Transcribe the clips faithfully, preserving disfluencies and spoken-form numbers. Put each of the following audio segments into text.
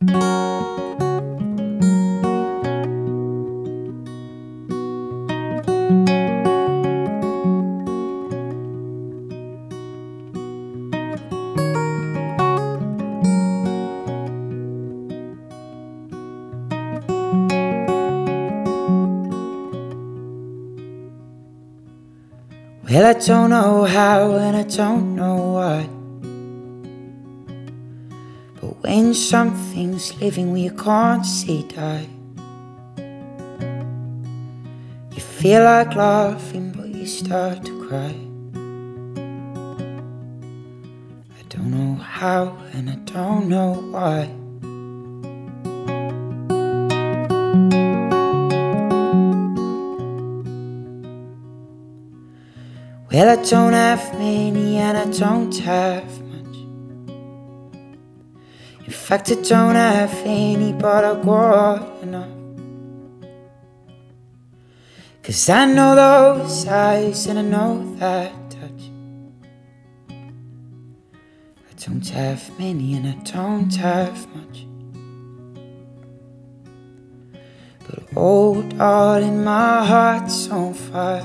Well, I don't know how and I don't know why, but when something's living where you can't see die, you feel like laughing but you start to cry. I don't know how and I don't know why. Well, I don't have many and I don't have much. In fact, I don't have any, but I got enough. 'Cause I know those eyes and I know that touch. I don't have many and I don't have much. But oh darling, my heart's on fire.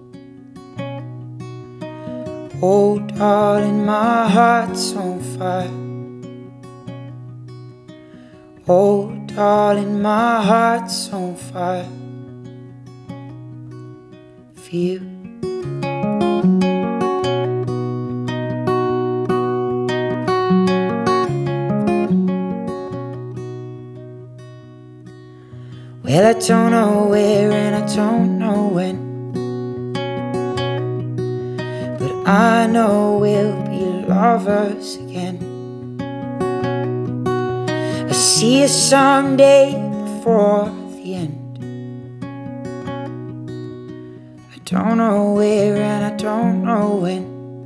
Oh darling, my heart's on fire. Oh darling, my heart's on fire for you. Well, I don't know where and I don't know when, but I know we'll be lovers again. I see you someday before the end. I don't know where and I don't know when,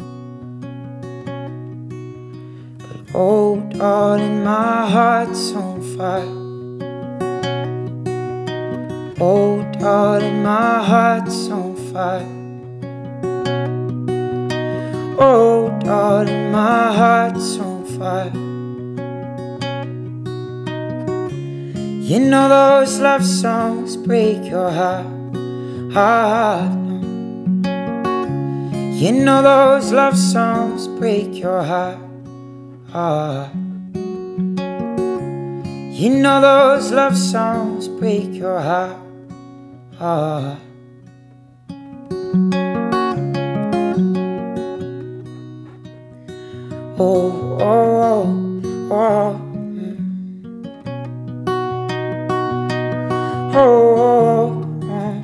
but oh darling, my heart's on fire. Oh darling, my heart's on fire. Oh darling, my heart's on fire. You know those love songs break your heart, heart, no. You know those love songs break your heart, heart. You know those love songs break your heart, heart. Oh, oh, oh, oh. Oh, oh, oh.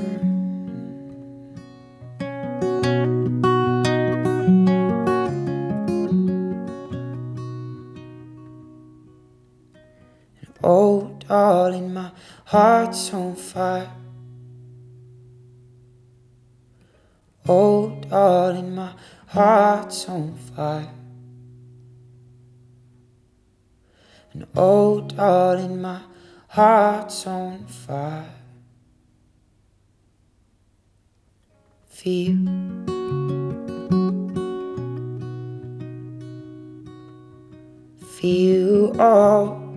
Oh, darling, my heart's on fire. Oh, darling, my heart's on fire. And oh, darling, my heart's on fire for you. For you, oh.